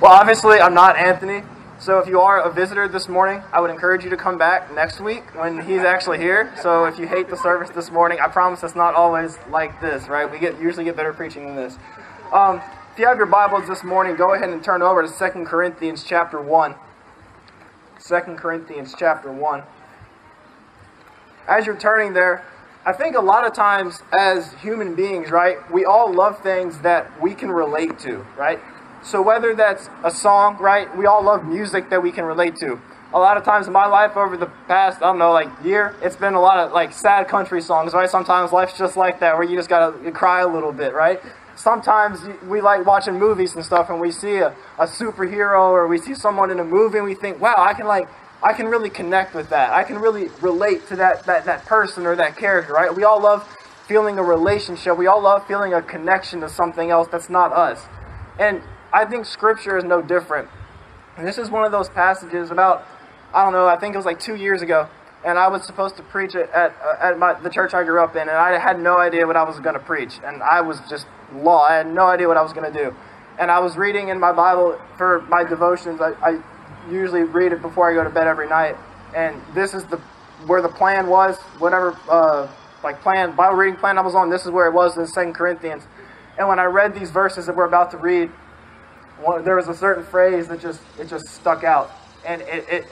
Well, obviously, I'm not Anthony. So if you are a visitor this morning, I would encourage you to come back next week when he's actually here. So if you hate the service this morning, I promise it's not always like this, right? We usually get better preaching than this. If you have your Bibles this morning, go ahead and turn over to 2 Corinthians chapter 1. 2 Corinthians chapter 1. As you're turning there, I think a lot of times as human beings, right, we all love things that we can relate to, right? So whether that's a song, right, we all love music that we can relate to. A lot of times in my life over the past, I don't know, year, it's been a lot of sad country songs, right? Sometimes life's just like that, where you just gotta cry a little bit, right? Sometimes we like watching movies and stuff, and we see a superhero or we see someone in a movie and we think, wow, I can really connect with that. I can really relate to that person or that character, right? We all love feeling a relationship. We all love feeling a connection to something else that's not us. And I think Scripture is no different. And this is one of those passages about, I don't know, I think it was 2 years ago, and I was supposed to preach it at the church I grew up in, and I had no idea what I was going to preach, and I was just lost. I had no idea what I was going to do. And I was reading in my Bible for my devotions. I usually read it before I go to bed every night, and this is where the plan was, whatever Bible reading plan I was on, this is where it was in 2 Corinthians. And when I read these verses that we're about to read, there was a certain phrase that just stuck out, and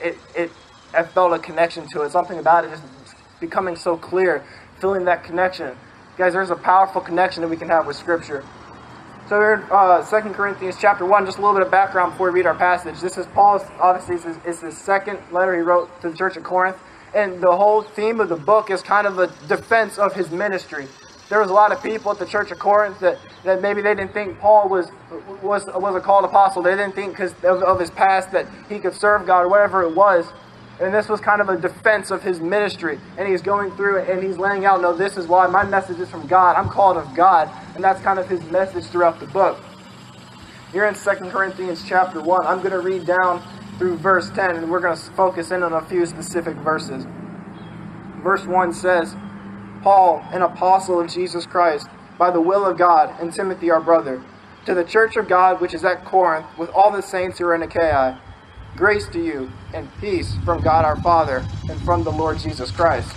I felt a connection to it. Something about it just becoming so clear, feeling that connection. Guys, there's a powerful connection that we can have with Scripture. So we're in 2 Corinthians chapter 1, just a little bit of background before we read our passage. This is Paul's, obviously, it's his second letter he wrote to the church at Corinth, and the whole theme of the book is kind of a defense of his ministry. There was a lot of people at the church of Corinth that maybe they didn't think Paul was a called apostle. They didn't think because of his past that he could serve God or whatever it was. And this was kind of a defense of his ministry. And he's going through it and he's laying out, no, this is why my message is from God. I'm called of God. And that's kind of his message throughout the book. Here in 2 Corinthians chapter 1, I'm going to read down through verse 10. And we're going to focus in on a few specific verses. Verse 1 says, Paul, an apostle of Jesus Christ, by the will of God, and Timothy our brother, to the church of God which is at Corinth, with all the saints who are in Achaia, grace to you, and peace from God our Father, and from the Lord Jesus Christ.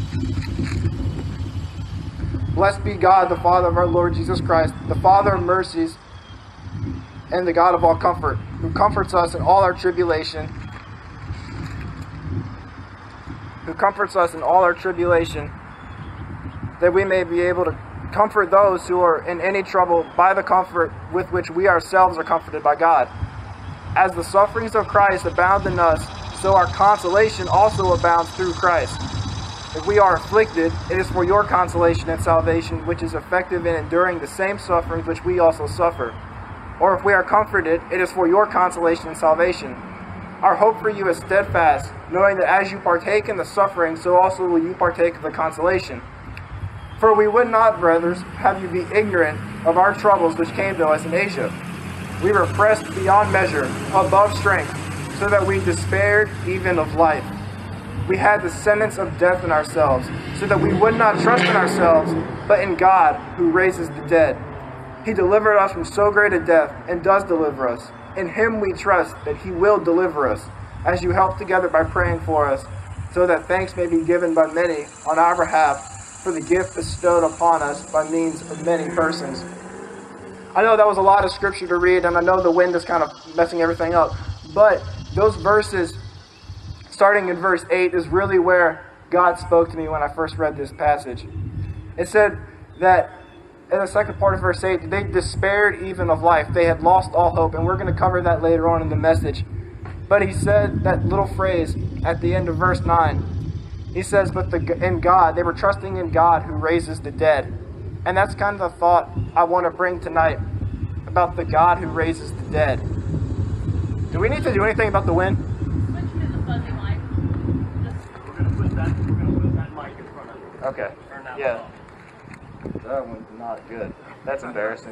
Blessed be God, the Father of our Lord Jesus Christ, the Father of mercies, and the God of all comfort, who comforts us in all our tribulation, that we may be able to comfort those who are in any trouble by the comfort with which we ourselves are comforted by God. As the sufferings of Christ abound in us, so our consolation also abounds through Christ. If we are afflicted, it is for your consolation and salvation, which is effective in enduring the same sufferings which we also suffer. Or if we are comforted, it is for your consolation and salvation. Our hope for you is steadfast, knowing that as you partake in the suffering, so also will you partake of the consolation. For we would not, brothers, have you be ignorant of our troubles which came to us in Asia. We were pressed beyond measure, above strength, so that we despaired even of life. We had the sentence of death in ourselves, so that we would not trust in ourselves, but in God, who raises the dead. He delivered us from so great a death, and does deliver us. In him we trust that he will deliver us, as you help together by praying for us, so that thanks may be given by many on our behalf for the gift bestowed upon us by means of many persons. I know that was a lot of scripture to read, and I know the wind is kind of messing everything up, but those verses, starting in verse 8, is really where God spoke to me when I first read this passage. It said that in the second part of verse 8, they despaired even of life. They had lost all hope, and we're going to cover that later on in the message. But he said that little phrase at the end of verse 9. He says, but in God, they were trusting in God who raises the dead. And that's kind of the thought I want to bring tonight about the God who raises the dead. Do we need to do anything about the wind? Switch to the fuzzy mic. We're gonna put that mic in front of you. Okay. Turn that Yeah. one off. That one's not good. That's embarrassing.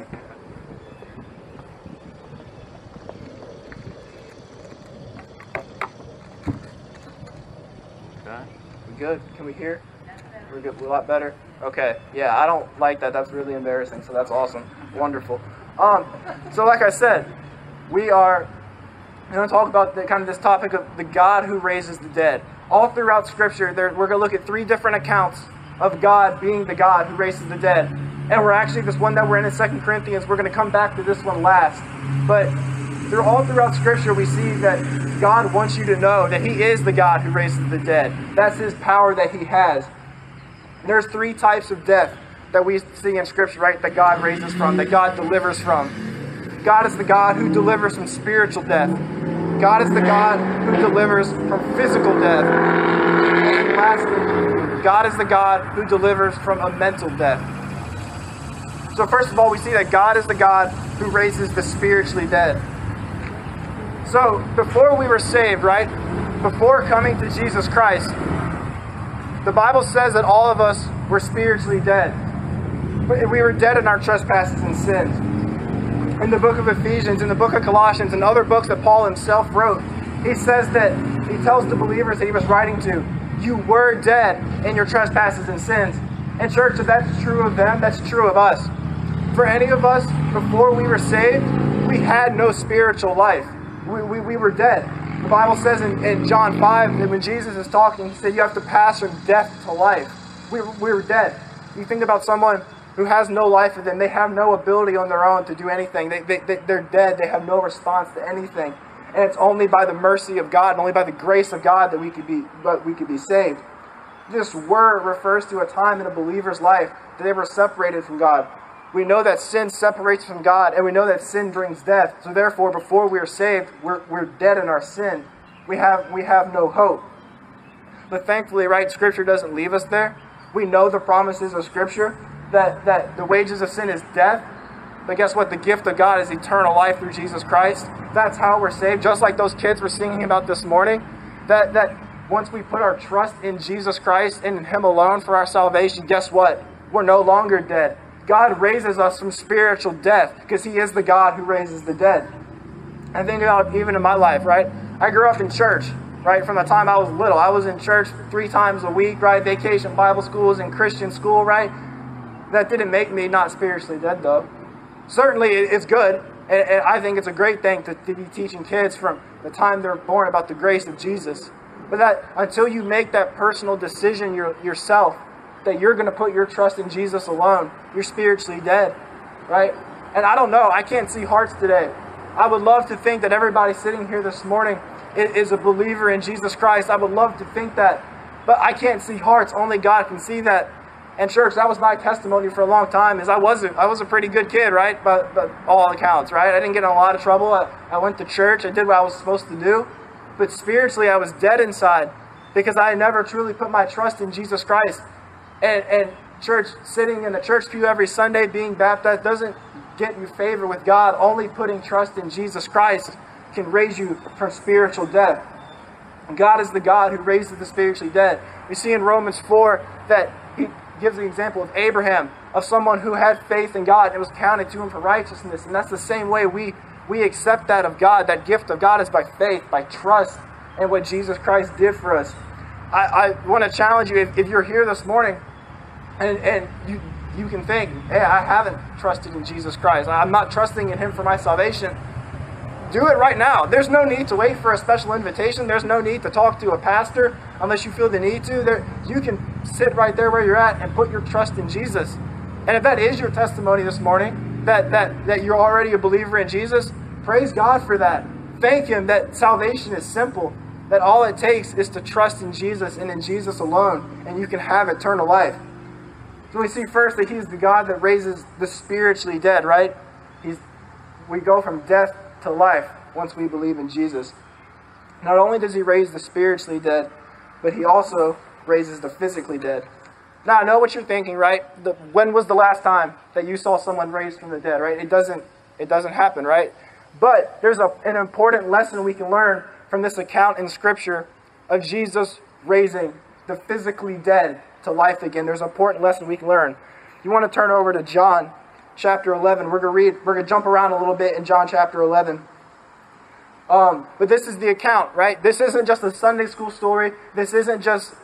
Okay. We good? Can we hear? We're good. We're a lot better. Okay. Yeah, I don't like that. That's really embarrassing. So that's awesome. Wonderful. So like I said, we are going to talk about this topic of the God who raises the dead. All throughout Scripture, we're going to look at 3 different accounts of God being the God who raises the dead. And we're actually, this one that we're in 2 Corinthians, we're going to come back to this one last. But all throughout Scripture, we see that God wants you to know that He is the God who raises the dead. That's His power that He has. There's 3 types of death that we see in Scripture, right? That God raises from, that God delivers from. God is the God who delivers from spiritual death. God is the God who delivers from physical death. And lastly, God is the God who delivers from a mental death. So first of all, we see that God is the God who raises the spiritually dead. So before we were saved, right? Before coming to Jesus Christ, the Bible says that all of us were spiritually dead. We were dead in our trespasses and sins. In the book of Ephesians, in the book of Colossians, and other books that Paul himself wrote, he says that, he tells the believers that he was writing to, you were dead in your trespasses and sins. And church, if that's true of them, that's true of us. For any of us, before we were saved, we had no spiritual life. We were dead. The Bible says in John 5 that when Jesus is talking, he said you have to pass from death to life. We were dead. You think about someone who has no life in them. They have no ability on their own to do anything. They're dead. They have no response to anything. And it's only by the mercy of God, and only by the grace of God that we could be saved. This word refers to a time in a believer's life that they were separated from God. We know that sin separates from God, and we know that sin brings death. So therefore, before we are saved, we're dead in our sin. We have no hope. But thankfully, right, Scripture doesn't leave us there. We know the promises of Scripture, that the wages of sin is death. But guess what? The gift of God is eternal life through Jesus Christ. That's how we're saved. Just like those kids were singing about this morning, that once we put our trust in Jesus Christ and in Him alone for our salvation, guess what? We're no longer dead. God raises us from spiritual death because He is the God who raises the dead. And think about even in my life, right? I grew up in church, right? From the time I was little. I was in church 3 times a week, right? Vacation Bible schools and Christian school, right? That didn't make me not spiritually dead, though. Certainly, it's good. And I think it's a great thing to be teaching kids from the time they're born about the grace of Jesus. But that until you make that personal decision yourself, that you're going to put your trust in Jesus alone, you're spiritually dead, right? And I don't know. I can't see hearts today. I would love to think that everybody sitting here this morning is a believer in Jesus Christ. I would love to think that. But I can't see hearts. Only God can see that. And church, that was my testimony for a long time, is I was a pretty good kid, right? But all accounts, right? I didn't get in a lot of trouble. I went to church. I did what I was supposed to do. But spiritually, I was dead inside because I never truly put my trust in Jesus Christ. And church, sitting in the church pew every Sunday, being baptized, doesn't get you favor with God. Only putting trust in Jesus Christ can raise you from spiritual death. God is the God who raises the spiritually dead. We see in Romans 4 that He gives the example of Abraham, of someone who had faith in God and it was counted to him for righteousness. And that's the same way we accept that of God. That gift of God is by faith, by trust in what Jesus Christ did for us. I want to challenge you, if you're here this morning and you can think, hey, I haven't trusted in Jesus Christ. I'm not trusting in Him for my salvation. Do it right now. There's no need to wait for a special invitation. There's no need to talk to a pastor unless you feel the need to. You can sit right there where you're at and put your trust in Jesus. And if that is your testimony this morning, that you're already a believer in Jesus, praise God for that. Thank Him that salvation is simple, that all it takes is to trust in Jesus and in Jesus alone, and you can have eternal life. So we see first that He's the God that raises the spiritually dead, right? We go from death to life once we believe in Jesus. Not only does He raise the spiritually dead, but He also raises the physically dead. Now, I know what you're thinking, right? When was the last time that you saw someone raised from the dead, right? It doesn't happen, right? But there's an important lesson we can learn from this account in Scripture of Jesus raising the physically dead to life again. There's an important lesson we can learn. You want to turn over to John chapter 11. We're going to jump around a little bit in John chapter 11. But this is the account, right? This isn't just a Sunday school story. This isn't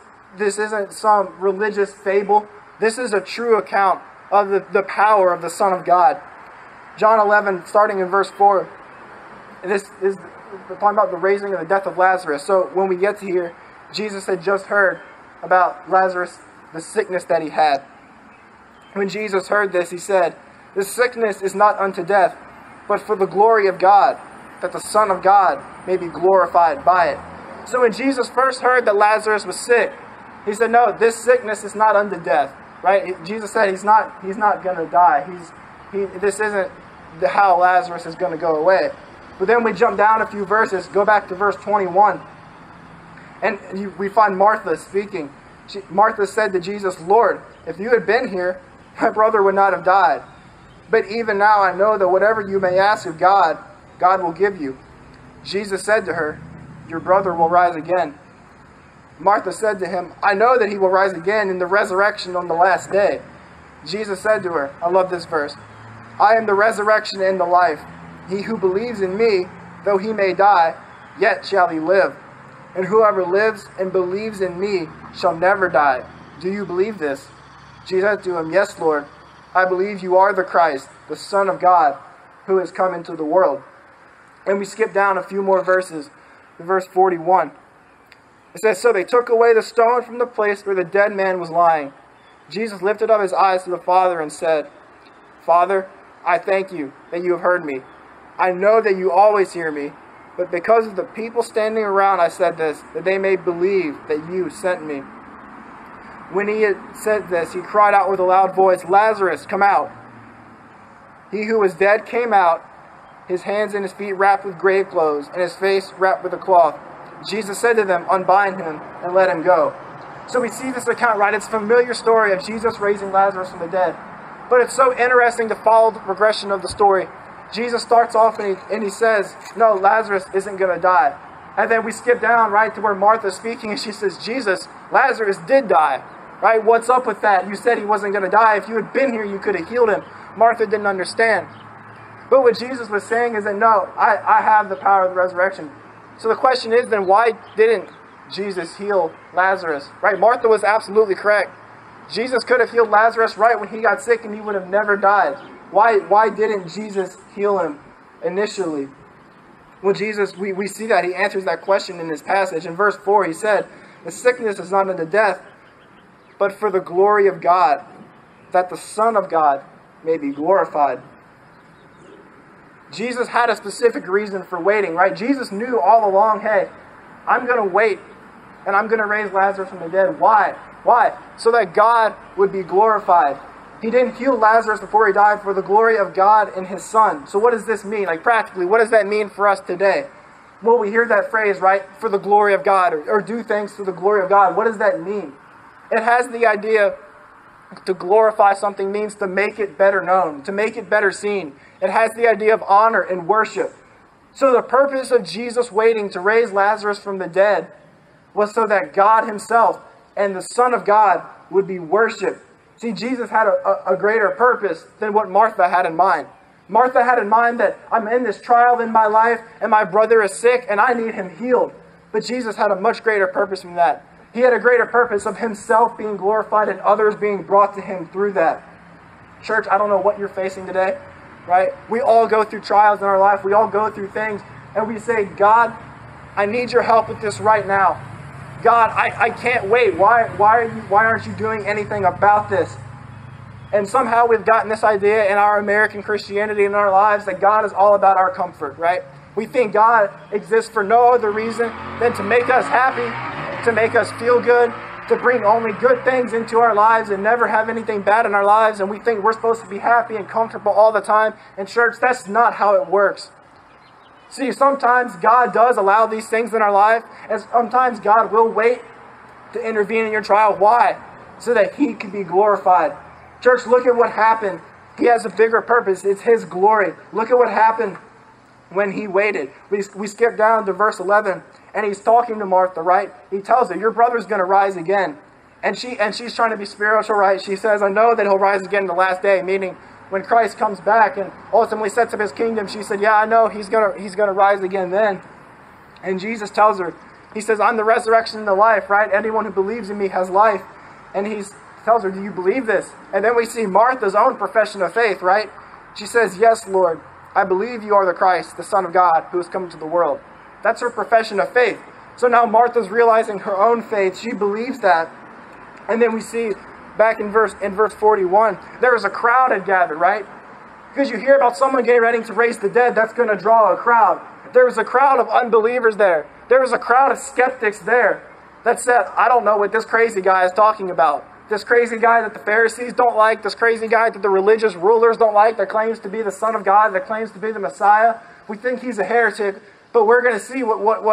some religious fable. This is a true account of the power of the Son of God. John 11, starting in verse 4. And this is we're talking about the raising of the death of Lazarus. So when we get to here, Jesus had just heard about Lazarus, the sickness that he had. When Jesus heard this, he said, "This sickness is not unto death, but for the glory of God, that the Son of God may be glorified by it." So when Jesus first heard that Lazarus was sick, he said, "No, this sickness is not unto death." Right? Jesus said he's not going to die. This isn't how Lazarus is going to go away. But then we jump down a few verses, go back to verse 21, and we find Martha speaking. Martha said to Jesus, "Lord, if you had been here, my brother would not have died. But even now I know that whatever you may ask of God, God will give you." Jesus said to her, "Your brother will rise again." Martha said to him, "I know that he will rise again in the resurrection on the last day." Jesus said to her, I love this verse, "I am the resurrection and the life. He who believes in me, though he may die, yet shall he live. And whoever lives and believes in me shall never die. Do you believe this?" Jesus said to him, "Yes, Lord. I believe you are the Christ, the Son of God, who has come into the world." And we skip down a few more verses to verse 41. It says, "So they took away the stone from the place where the dead man was lying. Jesus lifted up his eyes to the Father and said, Father, I thank you that you have heard me. I know that you always hear me, but because of the people standing around I said this, that they may believe that you sent me." When he had said this, he cried out with a loud voice, "Lazarus, come out." He who was dead came out, his hands and his feet wrapped with grave clothes, and his face wrapped with a cloth. Jesus said to them, "Unbind him and let him go." So we see this account, right? It's a familiar story of Jesus raising Lazarus from the dead. But it's so interesting to follow the progression of the story. Jesus starts off and he says, "No, Lazarus isn't going to die." And then we skip down, right, to where Martha's speaking, and she says, "Jesus, Lazarus did die." Right? What's up with that? You said he wasn't going to die. If you had been here, you could have healed him. Martha didn't understand. But what Jesus was saying is that, no, I have the power of the resurrection. So the question is then, why didn't Jesus heal Lazarus? Right? Martha was absolutely correct. Jesus could have healed Lazarus right when he got sick and he would have never died. Why didn't Jesus heal him initially? Well, Jesus, we see that he answers that question in this passage. In verse 4, he said, "The sickness is not unto death, but for the glory of God, that the Son of God may be glorified." Jesus had a specific reason for waiting, right? Jesus knew all along, hey, I'm going to wait and I'm going to raise Lazarus from the dead. Why? Why? So that God would be glorified. He didn't heal Lazarus before he died for the glory of God and his Son. So what does this mean? Like practically, what does that mean for us today? Well, we hear that phrase, right? For the glory of God, or do things for the glory of God. What does that mean? It has the idea to glorify something means to make it better known, to make it better seen. It has the idea of honor and worship. So the purpose of Jesus waiting to raise Lazarus from the dead was so that God himself and the Son of God would be worshipped. See, Jesus had a greater purpose than what Martha had in mind. Martha had in mind that I'm in this trial in my life and my brother is sick and I need him healed. But Jesus had a much greater purpose than that. He had a greater purpose of himself being glorified and others being brought to him through that. Church, I don't know what you're facing today, right? We all go through trials in our life. We all go through things. And we say, God, I need your help with this right now. God, I can't wait. Why aren't you doing anything about this? And somehow we've gotten this idea in our American Christianity in our lives that God is all about our comfort, right? We think God exists for no other reason than to make us happy, to make us feel good, to bring only good things into our lives and never have anything bad in our lives. And we think we're supposed to be happy and comfortable all the time. And church, that's not how it works. See, sometimes God does allow these things in our life, and sometimes God will wait to intervene in your trial. Why? So that He can be glorified. Church, look at what happened. He has a bigger purpose. It's His glory. Look at what happened when He waited. We skip down to verse 11, and He's talking to Martha, right? He tells her, your brother's going to rise again. And she's trying to be spiritual, right? She says, I know that he'll rise again in the last day, meaning when Christ comes back and ultimately sets up His kingdom. She said, yeah, I know he's gonna rise again then. And Jesus tells her, He says, I'm the resurrection and the life, right? Anyone who believes in me has life. And He tells her, do you believe this? And then we see Martha's own profession of faith, right? She says, yes, Lord, I believe you are the Christ, the Son of God, who has come into the world. That's her profession of faith. So now Martha's realizing her own faith. She believes that. And then we see back in verse 41, there was a crowd had gathered, right? Because you hear about someone getting ready to raise the dead, that's going to draw a crowd. There was a crowd of unbelievers there. There was a crowd of skeptics there that said, I don't know what this crazy guy is talking about. This crazy guy that the Pharisees don't like, this crazy guy that the religious rulers don't like, that claims to be the Son of God, that claims to be the Messiah. We think he's a heretic, but we're going to see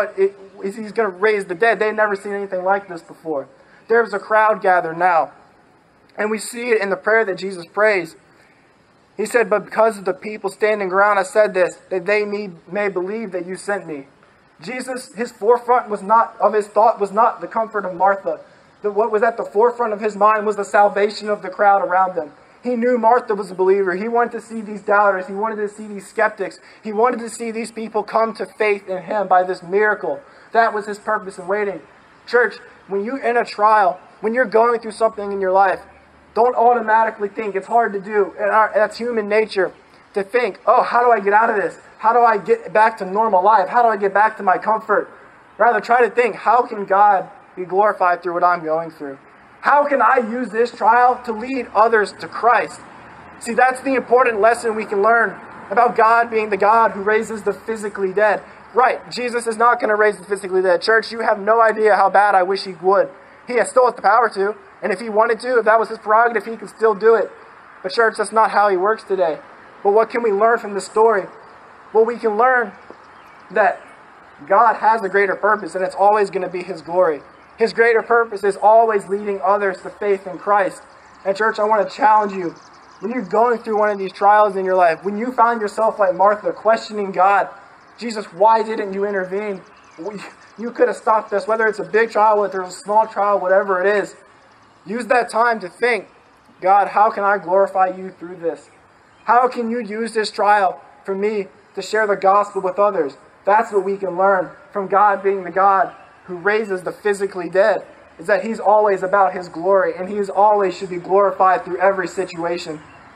he's going to raise the dead. They've never seen anything like this before. There's a crowd gathered now. And we see it in the prayer that Jesus prays. He said, but because of the people standing around, I said this, that they may believe that you sent me. Jesus, his forefront of his thought was not the comfort of Martha. What was at the forefront of his mind was the salvation of the crowd around them. He knew Martha was a believer. He wanted to see these doubters. He wanted to see these skeptics. He wanted to see these people come to faith in him by this miracle. That was his purpose in waiting. Church, when you're in a trial, when you're going through something in your life, don't automatically think it's hard to do. And that's human nature to think, oh, how do I get out of this? How do I get back to normal life? How do I get back to my comfort? Rather, try to think, how can God be glorified through what I'm going through? How can I use this trial to lead others to Christ? See, that's the important lesson we can learn about God being the God who raises the physically dead. Right, Jesus is not going to raise the physically dead. Church, you have no idea how bad I wish he would. He still has the power to. And if he wanted to, if that was his prerogative, he could still do it. But church, that's not how he works today. But what can we learn from this story? Well, we can learn that God has a greater purpose, and it's always going to be his glory. His greater purpose is always leading others to faith in Christ. And church, I want to challenge you. When you're going through one of these trials in your life, when you find yourself like Martha, questioning God, Jesus, why didn't you intervene? You could have stopped this, whether it's a big trial, whether it's a small trial, whatever it is. Use that time to think, God, how can I glorify you through this? How can you use this trial for me to share the gospel with others? That's what we can learn from God being the God who raises the physically dead, is that he's always about his glory, and he always should be glorified through every situation.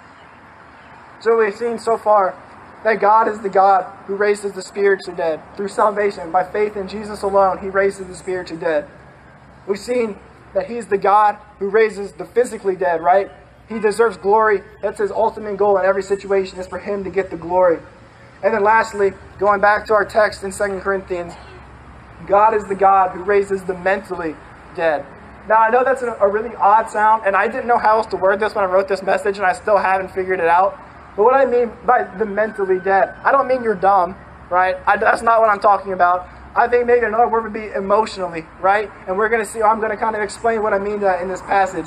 So we've seen so far that God is the God who raises the spiritually dead. Through salvation, by faith in Jesus alone, he raises the spiritually dead. We've seen that he's the God who raises the physically dead, right? He deserves glory. That's his ultimate goal in every situation, is for him to get the glory. And then lastly, going back to our text in 2 Corinthians, God is the God who raises the mentally dead. Now, I know that's a really odd sound, and I didn't know how else to word this when I wrote this message, and I still haven't figured it out. But what I mean by the mentally dead, I don't mean you're dumb, right? That's not what I'm talking about. I think maybe another word would be emotionally, right? And we're going to see, I'm going to kind of explain what I mean in this passage.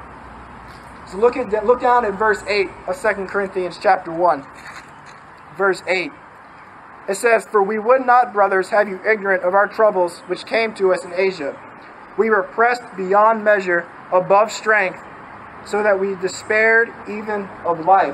So look down at verse 8 of 2 Corinthians chapter 1. Verse 8. It says, for we would not, brothers, have you ignorant of our troubles which came to us in Asia. We were pressed beyond measure, above strength, so that we despaired even of life.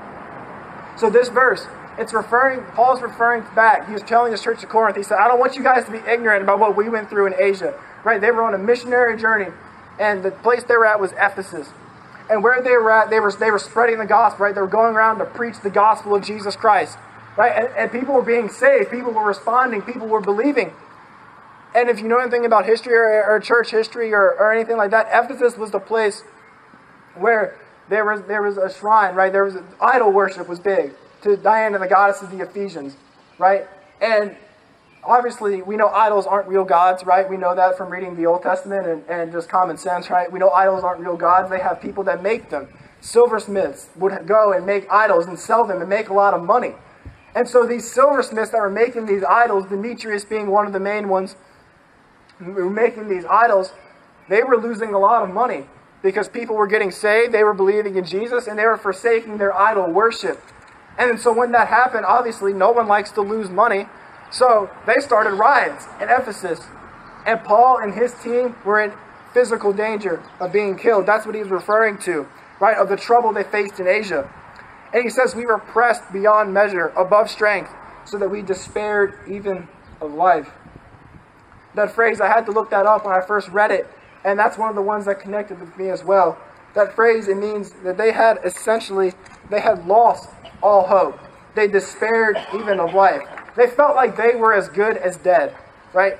So this verse, Paul's referring back. He was telling the church of Corinth, he said, I don't want you guys to be ignorant about what we went through in Asia. Right? They were on a missionary journey, and the place they were at was Ephesus. And where they were at, they were spreading the gospel, right? They were going around to preach the gospel of Jesus Christ. Right? And people were being saved, people were responding, people were believing. And if you know anything about history or church history or anything like that, Ephesus was the place where there was a shrine, right? There was idol worship was big to Diana, the goddess of the Ephesians, right? And obviously, we know idols aren't real gods, right? We know that from reading the Old Testament and just common sense, right? We know idols aren't real gods. They have people that make them. Silversmiths would go and make idols and sell them and make a lot of money. And so these silversmiths that were making these idols, Demetrius being one of the main ones who were making these idols, they were losing a lot of money because people were getting saved, they were believing in Jesus, and they were forsaking their idol worship. And so when that happened, obviously no one likes to lose money. So they started riots in Ephesus. And Paul and his team were in physical danger of being killed. That's what he's referring to, right? Of the trouble they faced in Asia. And he says, we were pressed beyond measure, above strength, so that we despaired even of life. That phrase, I had to look that up when I first read it. And that's one of the ones that connected with me as well. That phrase, it means that they had lost all hope. they despaired even of life. They felt like they were as good as dead, right?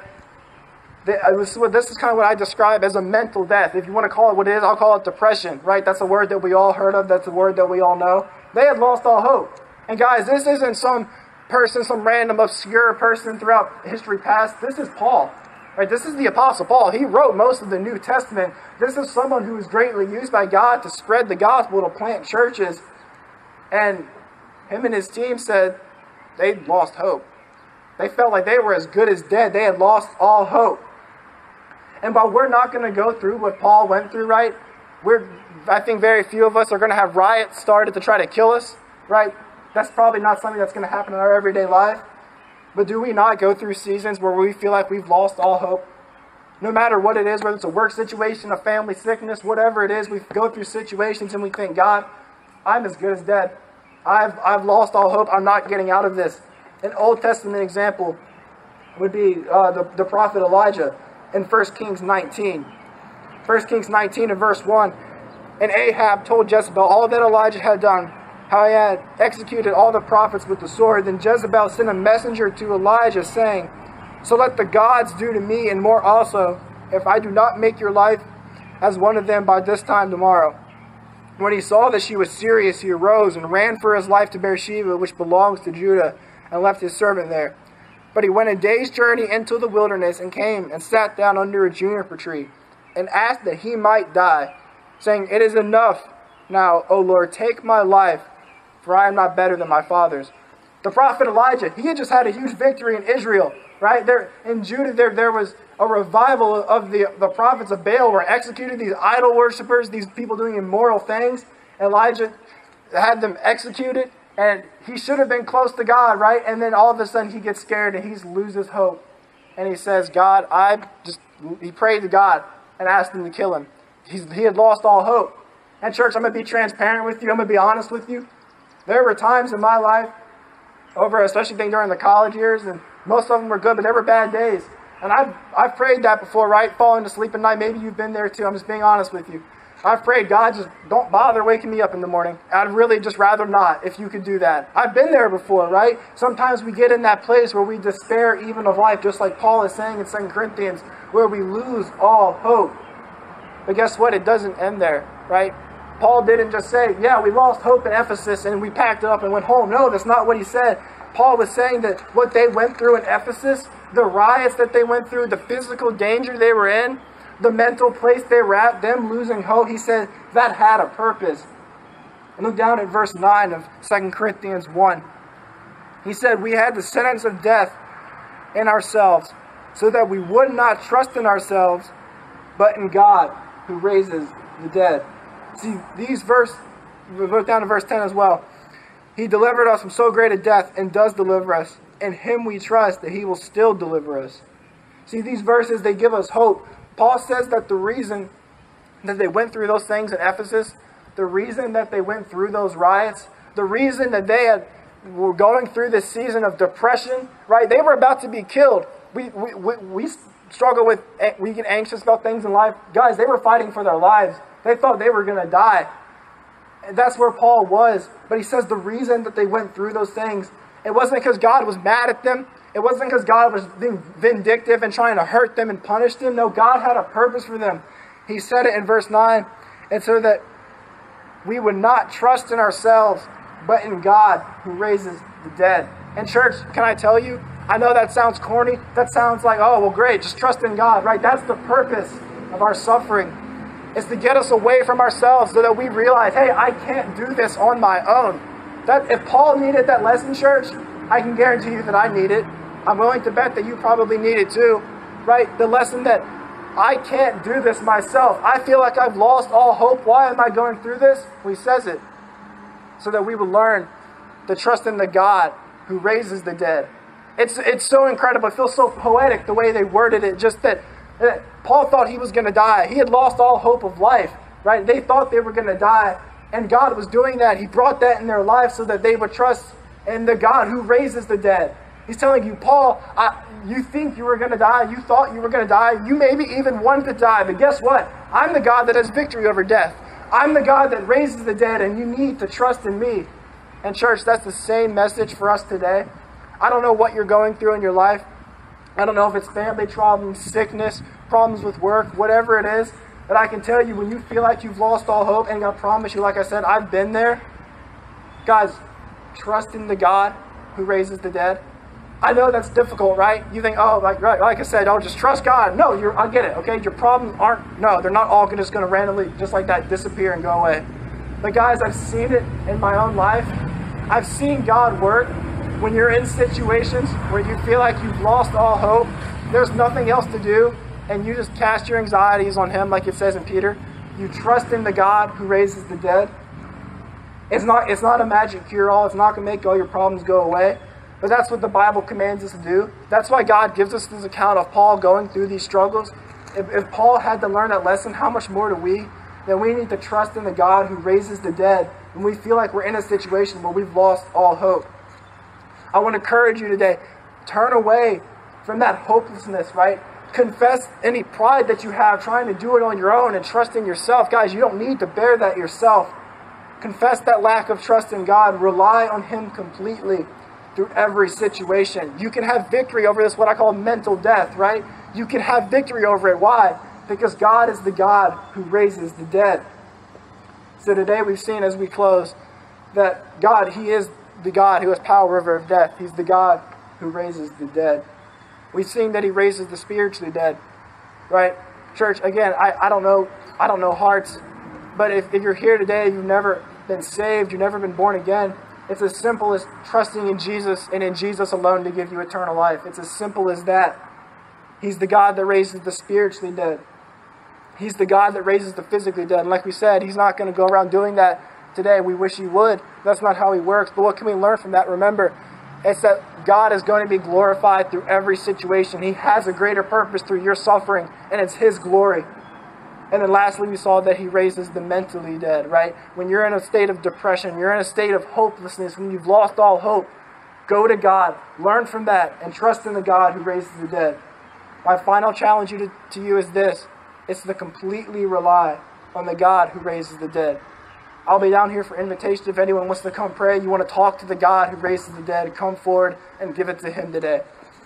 This is kind of what I describe as a mental death. If you want to call it what it is, I'll call it depression, right? That's a word that we all heard of. That's a word that we all know. They had lost all hope. And guys, this isn't some person, some random obscure person throughout history past. This is Paul, right? This is the Apostle Paul. He wrote most of the New Testament. This is someone who was greatly used by God to spread the gospel, to plant churches. And him and his team said they lost hope. They felt like they were as good as dead. They had lost all hope. And while we're not going to go through what Paul went through, right? I think very few of us are going to have riots started to try to kill us, right? That's probably not something that's going to happen in our everyday life. But do we not go through seasons where we feel like we've lost all hope? No matter what it is, whether it's a work situation, a family sickness, whatever it is, we go through situations and we think, God, I'm as good as dead. I've lost all hope. I'm not getting out of this. An Old Testament example would be the prophet Elijah in 1 Kings 19. 1 Kings 19 and verse 1. And Ahab told Jezebel all that Elijah had done, how he had executed all the prophets with the sword. Then Jezebel sent a messenger to Elijah, saying, so let the gods do to me and more also, if I do not make your life as one of them by this time tomorrow. When he saw that she was serious, he arose and ran for his life to Beersheba, which belongs to Judah, and left his servant there. But he went a day's journey into the wilderness and came and sat down under a juniper tree and asked that he might die, saying, it is enough now, O Lord, take my life, for I am not better than my fathers. The prophet Elijah, he had just had a huge victory in Israel, right? There in Judah, there was a revival of the prophets of Baal were executed, these idol worshippers, these people doing immoral things. Elijah had them executed, and he should have been close to God, right? And then all of a sudden he gets scared and he loses hope. And he says, God, he prayed to God and asked him to kill him. He had lost all hope. And church, I'm going to be transparent with you. I'm going to be honest with you. There were times in my life, especially during the college years, and most of them were good, but there were bad days. And I've prayed that before, right? Falling asleep at night. Maybe you've been there too. I'm just being honest with you. I've prayed, God, just don't bother waking me up in the morning. I'd really just rather not, if you could do that. I've been there before, right? Sometimes we get in that place where we despair even of life, just like Paul is saying in 2 Corinthians, where we lose all hope. But guess what? It doesn't end there, right? Paul didn't just say, yeah, we lost hope in Ephesus and we packed it up and went home. No, that's not what he said. Paul was saying that what they went through in Ephesus, the riots that they went through, the physical danger they were in, the mental place they were at, them losing hope, he said that had a purpose. And look down at verse 9 of 2 Corinthians 1. He said, we had the sentence of death in ourselves, so that we would not trust in ourselves, but in God, who raises the dead. See, we look down to verse 10 as well. He delivered us from so great a death, and does deliver us. In him we trust that he will still deliver us. See, these verses, they give us hope. Paul says that the reason that they went through those things in Ephesus, the reason that they went through those riots, the reason that they were going through this season of depression, right? They were about to be killed. We struggle with, we get anxious about things in life. Guys, they were fighting for their lives. They thought they were going to die. And that's where Paul was. But he says the reason that they went through those things, it wasn't because God was mad at them. It wasn't because God was being vindictive and trying to hurt them and punish them. No, God had a purpose for them. He said it in verse 9. And so that we would not trust in ourselves, but in God who raises the dead. And church, can I tell you, I know that sounds corny. That sounds like, oh, well, great, just trust in God, right? That's the purpose of our suffering. It's to get us away from ourselves so that we realize, hey, I can't do this on my own. That if Paul needed that lesson, church, I can guarantee you that I need it. I'm willing to bet that you probably need it too, right? The lesson that I can't do this myself. I feel like I've lost all hope. Why am I going through this? Well, he says it so that we will learn to trust in the God who raises the dead. It's so incredible. It feels so poetic the way they worded it. Just that Paul thought he was going to die. He had lost all hope of life, right? They thought they were going to die. And God was doing that. He brought that in their life so that they would trust in the God who raises the dead. He's telling you, Paul, you think you were going to die. You thought you were going to die. You maybe even wanted to die. But guess what? I'm the God that has victory over death. I'm the God that raises the dead, and you need to trust in me. And church, that's the same message for us today. I don't know what you're going through in your life. I don't know if it's family problems, sickness, problems with work, whatever it is. But I can tell you, when you feel like you've lost all hope, and I promise you, like I said, I've been there. Guys, trust in the God who raises the dead. I know that's difficult, right? You think, oh, like I said, oh, just trust God. No, I get it, okay? Your problems they're not all just going to randomly, just like that, disappear and go away. But guys, I've seen it in my own life. I've seen God work when you're in situations where you feel like you've lost all hope. There's nothing else to do, and you just cast your anxieties on Him, like it says in Peter. You trust in the God who raises the dead. It's not a magic cure-all. It's not going to make all your problems go away. But that's what the Bible commands us to do. That's why God gives us this account of Paul going through these struggles. If Paul had to learn that lesson, how much more do we? Then we need to trust in the God who raises the dead when we feel like we're in a situation where we've lost all hope. I want to encourage you today, turn away from that hopelessness, right? Confess any pride that you have trying to do it on your own and trust in yourself. Guys, you don't need to bear that yourself. Confess that lack of trust in God. Rely on Him completely through every situation. You can have victory over this, what I call mental death, right? You can have victory over it. Why? Because God is the God who raises the dead. So today we've seen as we close that God, He is the God who has power over death. He's the God who raises the dead. We've seen that He raises the spiritually dead, right? Church, again, I don't know hearts, but if you're here today, you've never been saved, you've never been born again, it's as simple as trusting in Jesus and in Jesus alone to give you eternal life. It's as simple as that. He's the God that raises the spiritually dead. He's the God that raises the physically dead. And like we said, He's not going to go around doing that today. We wish He would. That's not how He works. But what can we learn from that? Remember, it's that God is going to be glorified through every situation. He has a greater purpose through your suffering, and it's His glory. And then lastly, we saw that He raises the mentally dead, right? When you're in a state of depression, you're in a state of hopelessness, when you've lost all hope, go to God, learn from that, and trust in the God who raises the dead. My final challenge to you is this. It's to completely rely on the God who raises the dead. I'll be down here for invitation. If anyone wants to come pray, you want to talk to the God who raises the dead, come forward and give it to Him today.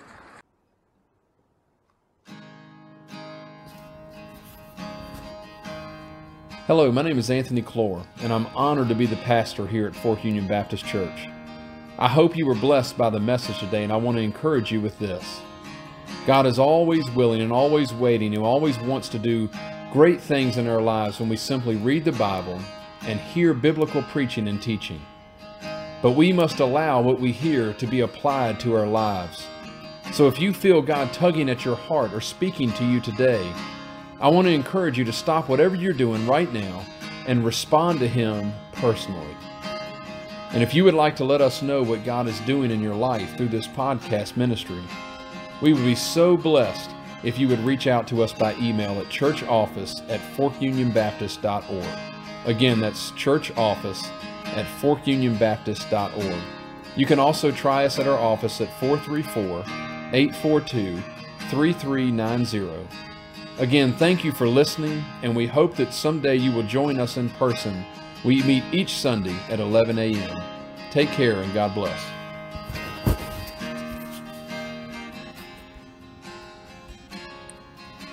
Hello, my name is Anthony Clore, and I'm honored to be the pastor here at Fork Union Baptist Church. I hope you were blessed by the message today, and I want to encourage you with this. God is always willing and always waiting and always wants to do great things in our lives when we simply read the Bible and hear biblical preaching and teaching. But we must allow what we hear to be applied to our lives. So if you feel God tugging at your heart or speaking to you today, I want to encourage you to stop whatever you're doing right now and respond to Him personally. And if you would like to let us know what God is doing in your life through this podcast ministry, we would be so blessed if you would reach out to us by email at churchoffice@forkunionbaptist.org. Again, that's churchoffice@forkunionbaptist.org. You can also try us at our office at 434-842-3390. Again, thank you for listening, and we hope that someday you will join us in person. We meet each Sunday at 11 a.m. Take care and God bless.